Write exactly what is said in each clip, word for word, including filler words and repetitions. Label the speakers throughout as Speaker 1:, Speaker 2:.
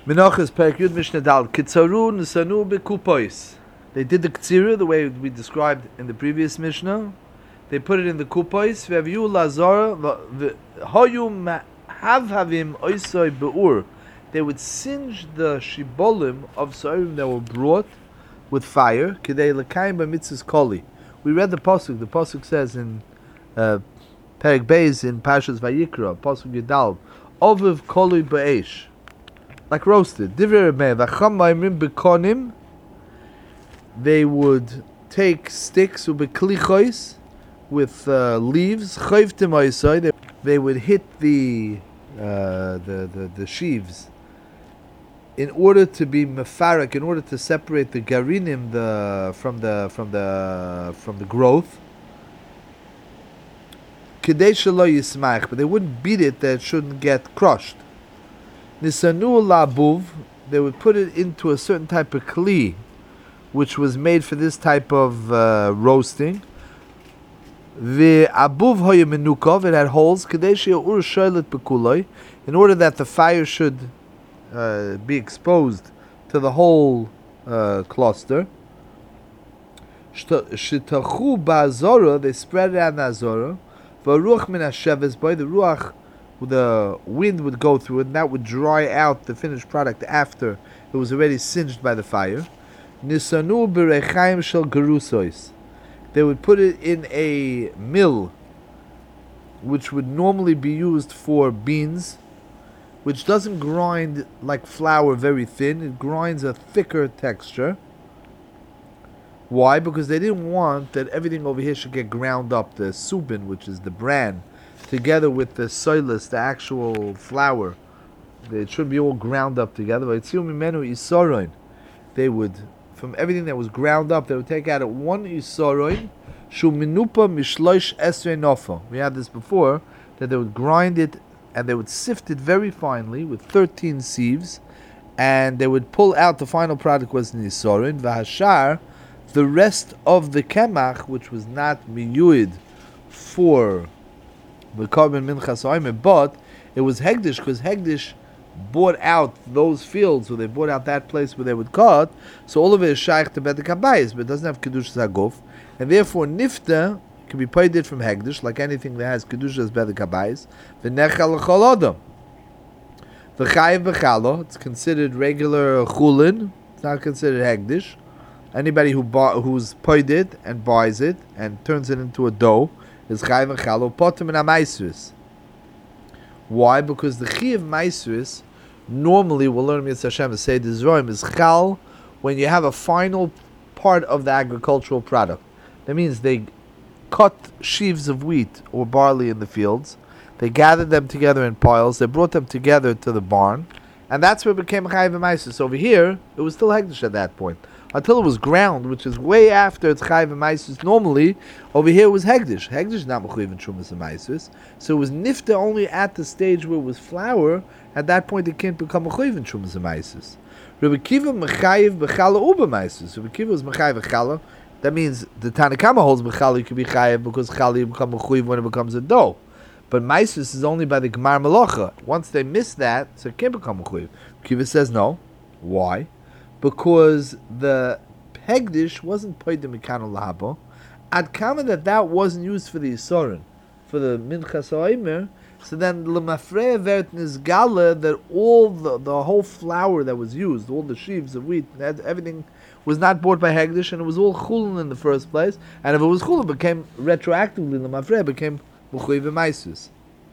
Speaker 1: Menachos Perek Yud Mishnah Dal Kitzaru Nisanu Bekupois. They did the Ktsira the way we described in the previous Mishnah. They put it in the Kupois. Ve'aviu Lazara Hoyu Havhavim Oisoi Beur. They would singe the shibolim of Sa'arim that were brought with fire. Kidei L'kaim B'mitzvahs Koli. We read the pasuk. The pasuk says in uh, Perek Beis in Parshas Vayikra, pasuk Yudal, Oviv Koli B'eish. Like roasted. They would take sticks with uh, leaves. They would hit the, uh, the the the sheaves in order to be mefarak, in order to separate the garinim the from the from the from the growth. But they wouldn't beat it that it shouldn't get crushed. Nisanu labuv, they would put it into a certain type of kli, which was made for this type of uh, roasting. The abuv hoya menukov, it had holes. Kadeshi ur shoylet bekuloi, in order that the fire should uh, be exposed to the whole uh, cluster. Shitachu ba'azora, they spread it out in the azora. V'ruach min hasheves by the ruach. The wind would go through it, and that would dry out the finished product after it was already singed by the fire. Nisanu b'rechaim shel gerusois. They would put it in a mill, which would normally be used for beans, which doesn't grind like flour very thin. It grinds a thicker texture. Why? Because they didn't want that everything over here should get ground up. The subin, which is the bran, together with the soilus, the actual flour, it should be all ground up together. They would, from everything that was ground up, they would take out one isoroin, shuminupa mishloish esrei nofa. We had this before, that they would grind it and they would sift it very finely with thirteen sieves, and they would pull out the final product was an isoroin. V'hashar, the rest of the kemach, which was not miyuid for the carbon minchas oimer, but it was hegdish, because hegdish bought out those fields, so they bought out that place where they would cut, so all of it is shaykh to bet the kabayis, but it doesn't have kedushas haguf, and therefore nifta can be paid from hegdish, like anything that has kedushas bet the kabayis. The nechal l'chol adam, the chayiv b'chalo, it's considered regular chulin, it's not considered hegdish. Anybody who buy, who's paid it and buys it and turns it into a dough is chayiv and chalo potem and amaisris. Why? Because the chi of maisris normally, we'll learn Mitzvah Hashem say the zroim is chal when you have a final part of the agricultural product. That means they cut sheaves of wheat or barley in the fields, they gathered them together in piles, they brought them together to the barn, and that's where it became chayiv and maisris. Over here, it was still hegdish at that point. Until it was ground, which is way after it's chayiv and maisus. Normally, over here it was hegdish. Hegdish is not mechuyev and trumas and maisus. So it was nifta only at the stage where it was flour. At that point, it can't become mechuyev and trumas and maisus. Rabbi Kiva mechayiv bechala uba maisus. Rabbi Kiva was mechayiv bechala. That means the Tanakama holds bechala you can be chayiv because chala you become mechuyev when it becomes a dough. But maisus is only by the gemar melacha. Once they miss that, so it can't become mechuyev. Kiva says no. Why? Because the hegdish wasn't paid the mikano lahabo, ad kama that that wasn't used for the isorin, for the minchas ha'omer. So then lemafreya vert nizgala that all the the whole flour that was used, all the sheaves of wheat, everything was not bought by hegdish, and it was all chulin in the first place. And if it was chulin, it became retroactively lemafreya became mechuyev maisus.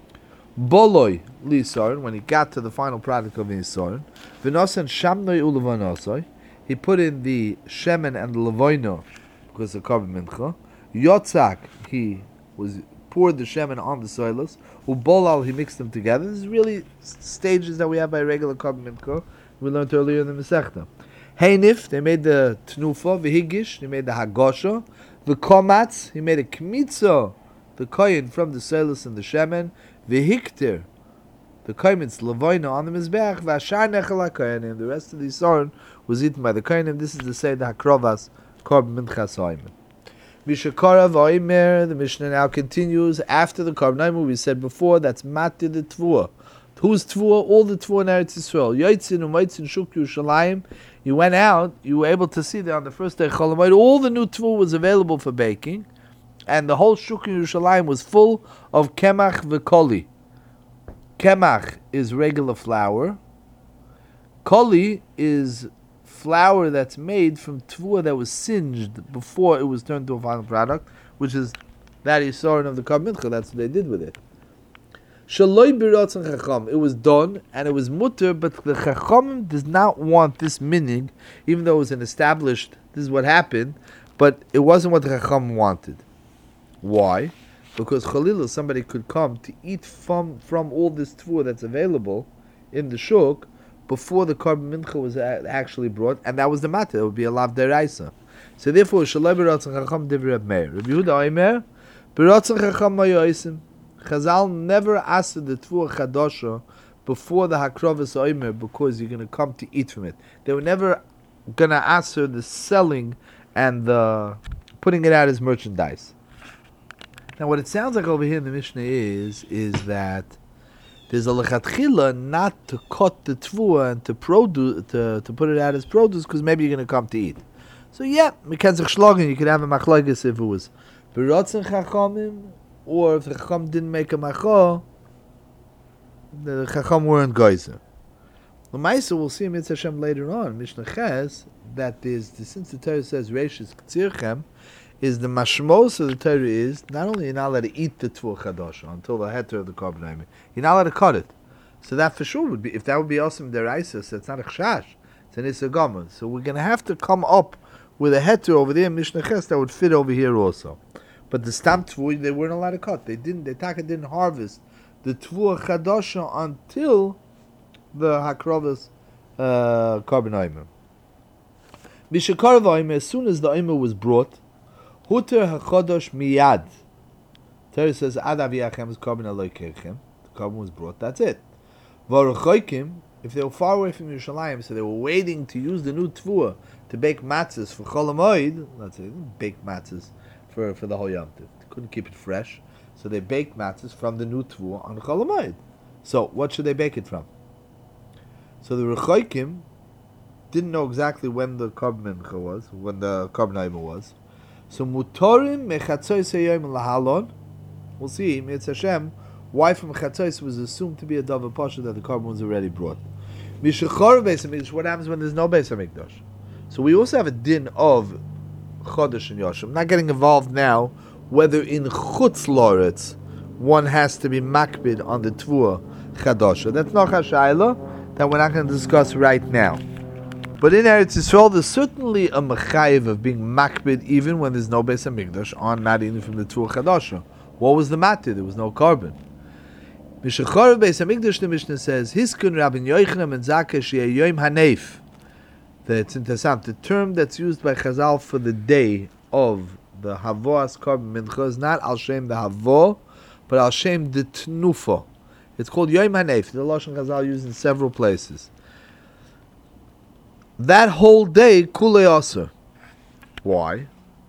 Speaker 1: Boloi lisorin, when he got to the final product of the isorin, v'nosen shamnoi ulevonosoi, he put in the shemen and the levoino because of carbon mincha. Yotzak, he was poured the shemen on the soilus. Ubolal, he mixed them together. This is really stages that we have by regular carbon mincha. We learned earlier in the Masechta. Heinif, they made the tnufa. V'higish, they made the hagosha. The komatz, he made a kmitzo, the koyin from the soilus and the shemen. V'hiktir, the kaimitz levoina on the mizbeach, v'ashar nechal ha'koyanim. The rest of the isorin was eaten by the koyanim. This is the say the hakrovas korban minchas ha'omer. Mishakara v'omer. The Mishnah now continues after the korban. We said before that's matir the tvua. Who's Tvua? All the Tvua in Eretz Yisrael. Yotzin u'motzin shuk Yerushalayim. You went out, you were able to see that on the first day Chol Hamoed, all the new Tvua was available for baking, and the whole shuk in Yerushalayim was full of kemach v'koli. Kemach is regular flour. Koli is flour that's made from Tvua that was singed before it was turned to a final product, which is that Yisrael of the Korban Mincha. That's what they did with it. Shaloi biratzon chacham. It was done and it was mutter, but the chacham does not want this minig, even though it was an established. This is what happened, but it wasn't what the chacham wanted. Why? Because Chalila, somebody could come to eat from from all this tvua that's available in the shuk before the Korban Mincha was a- actually brought, and that was the matter. It would be a lav deraisa. So therefore, Shaloi biratzon chacham divrei Reb Meir. Reb Yehuda Omer biratzon chacham mayoisim. Chazal never asked the Tvua Chadosha before the Hakrovas Oimer because you're going to come to eat from it. They were never going to ask her the selling and the putting it out as merchandise. Now what it sounds like over here in the Mishnah is is that there's a lechatchila not to cut the Tvua and to, produce, to, to put it out as produce because maybe you're going to come to eat. So yeah, you can have a machlokes if it was B'rotzen Chachamim, or if the Chacham didn't make a macho, the Chacham weren't geyser. The Maisa we'll see in Mitzvah Hashem later on, Mishnah Ches, that is, since the Torah says Reishis K'tzirchem, is the mashmos of the Torah is, not only you're not allowed to eat the Tvua Chadosha until the heter of the Korban Omer, you're not allowed to cut it. So that for sure would be, if that would be awesome deraisa, so it's not a chashash, it's an isagama. So we're going to have to come up with a heter over there in Mishnah Ches that would fit over here also. But the stam tvua, they weren't allowed to cut. They didn't. The taka didn't harvest the tvua chadasha until the hakrovas uh, Korban Omer. Mishakarav Omer, as soon as the Omer was brought, huter hachadosh miyad. Torah says ad aviyachem is Korban aloykechem. The Korban was brought. That's it. Varuchoikim, if they were far away from Yerushalayim, so they were waiting to use the new tvua to bake matzahs for Chol Hamoed. Let's say bake matzahs For, for the whole Yom Tov. They couldn't keep it fresh, so they baked matzahs from the new tvua on Chol Hamoed. So what should they bake it from? So the Rechoikim didn't know exactly when the Korban Mincha was, when the Korban Omer was. So Mutorim mechatzois hayom lahalon. We'll see, Mitzvah Hashem, why from Chatzois was assumed to be a Davar Pasha that the Korban was already brought. Mishachor Beis HaMikdash, what happens when there's no Beis HaMikdash? So we also have a din of Chodesh and Yoshim. I'm not getting involved now whether in Chutz Loretz one has to be makbid on the Tvua Chadosha. That's not Hashayla that we're not going to discuss right now. But in Eretz Yisrael, there's certainly a mechayiv of being makbid even when there's no Beis HaMikdash on not eating from the Tvua Chadosha. What was the matter? There was no carbon. Mishachor Beis HaMikdash, the Mishnah says, Hiskun Rabin Yochanan and Zakeh Sheyeh Yom Hanef. That's interesting. The term that's used by Chazal for the day of the Havoas Korban Mincha is not Al Shem the Havo, but Al Shem the Tnufa. It's called Yom Hanef. The Lashon Chazal used in several places. That whole day, Kulei Aser. Why?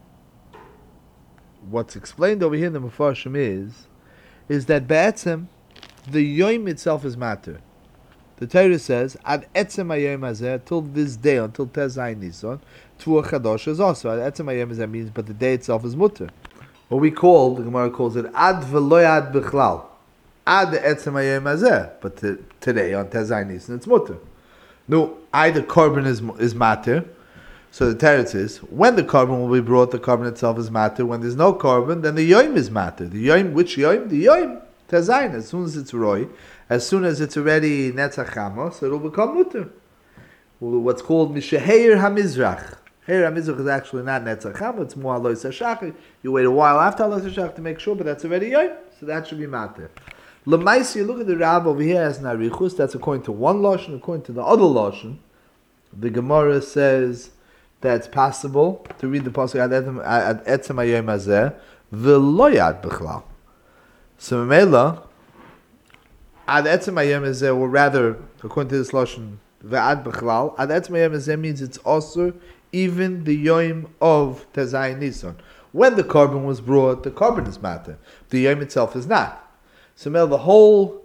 Speaker 1: What's explained over here in the Mefarshim is, is that Be'etzem, the Yom itself is matter. The Torah says, Ad etzem hayom hazeh, till this day, until Tezai Nisan, Tvua Chadosh is also. Ad etzem hayom hazeh means, but the day itself is mutter. What we call, the Gemara calls it, Ad v'lo ad b'chlal. Ad etzem hayom hazeh, but t- today, on Tezai Nisan, it's mutter. No, either Korban is, is matter, so the Torah says, when the Korban will be brought, the Korban itself is matter. When there's no Korban, then the Yom is matter. The Yom, which Yom? The Yom. Tezayin, as soon as it's Roy, as soon as it's already Netzach Chamos, it'll become Mutter. What's called Mishaheir HaMizrach. Heir HaMizrach is actually not Netzach Chamos, it's more Alois HaShach. You wait a while after Alois HaShach to make sure, but that's already Yom, so that should be Matter. L'maisi, you look at the Rab over here as Narichus, that's according to one Lashon, according to the other Lashon. The Gemara says that it's possible to read the Pasuk Ad Etzem HaYom Hazeh, V'lo Yad B'chlal. So Mela, Ad Etzem Hayom Hazeh, or rather, according to this Lashon, Ve'ad B'chlal, Ad Etzem Hayom Hazeh means it's also even the Yom of Tezai Nisan. When the Korban was brought, the Korban is matter. The Yom itself is not. So Mela, the whole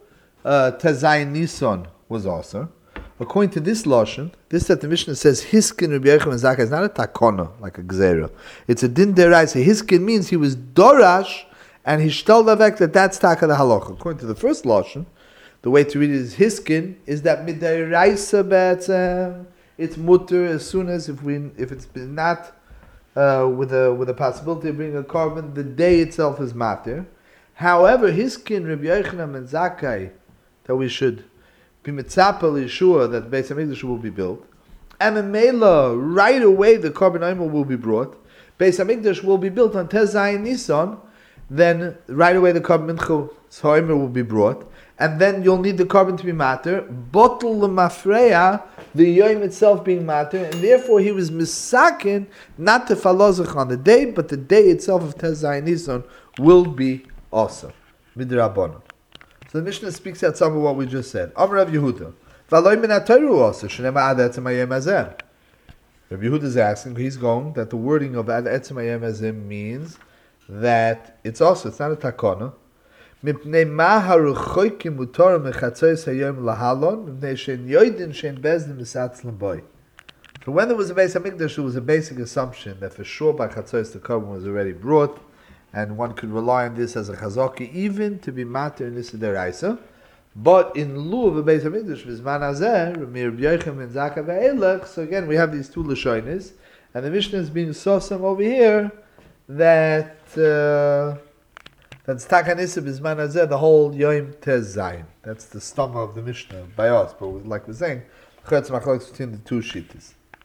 Speaker 1: uh, Tezayin Nisan was also. According to this lashon, this that the Mishnah says Hiskin Rabbi Yochanan ben Zakkai is not a takona like a gzera. It's a din deraisa. Hiskin means he was dorash and he shtel davek that that's taka the halacha. According to the first lashon, the way to read it is Hiskin is that midiraisa betzem it's mutter as soon as if we if it's been not uh, with a with a possibility of bringing a carbon, the day itself is matter. However, Hiskin Rabbi Yochanan ben Zakkai that we should be mitzapel is sure that Beis Hamikdash will be built, and Memela right away the carbon omer will be brought. Beis Hamikdash will be built on Tez Zayin Nisan, then right away the carbon mincha omer will be brought, and then you'll need the carbon to be matter. Bottle lemafreya, the yom itself being matter, and therefore he was misakin not to falozach on the day, but the day itself of Tez Zayin Nisan will be also midrabanan. So the Mishnah speaks out some of what we just said. Amar Rav Yehuda, v'aloy min ha'Torah also shenema ad etzem hayom hazeh. Rav Yehuda is asking, he's going that the wording of ad etzem hayom hazeh means that it's also it's not a takana. Mipnei ma haruchoykim mutar mechatzos hayom lahalon mipnei shen yoydin shen bezdin misatzlan boy. So when there was a Beis Hamikdash, there was a basic assumption that for sure by chatzos the carbon was already brought. And one could rely on this as a chazaki, even to be matter in this deraisa. But in lieu of a Beis Hamikdash, v'zman hazeh, Rabbi Yochanan ben Zakkai ve'elach. So again, we have these two lashonis, and the Mishnah is being sosam over here that uh, that's takanisa b'zman hazeh, the whole yom tez zayin. That's the stomach of the Mishnah by us. But like we're saying, chetz machlokes between the two shittas.